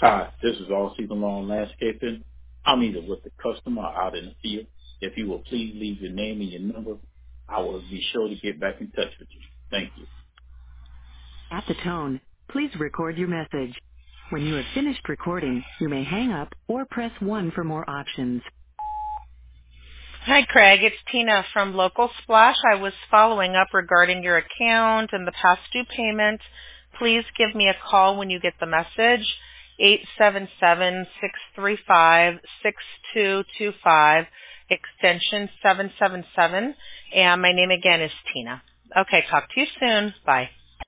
Hi, this is All Season Long Landscaping. I'm either with the customer or out in the field. If you will please leave your name and your number, I will be sure to get back in touch with you. Thank you. At the tone, please record your message. When you have finished recording, you may hang up or press 1 for more options. Hi, Craig. It's Tina from Local Splash. I was following up regarding your account and the past due payment. Please give me a call when you get the message, 877-635-6225, extension 777. And my name again is Tina. Okay, talk to you soon. Bye.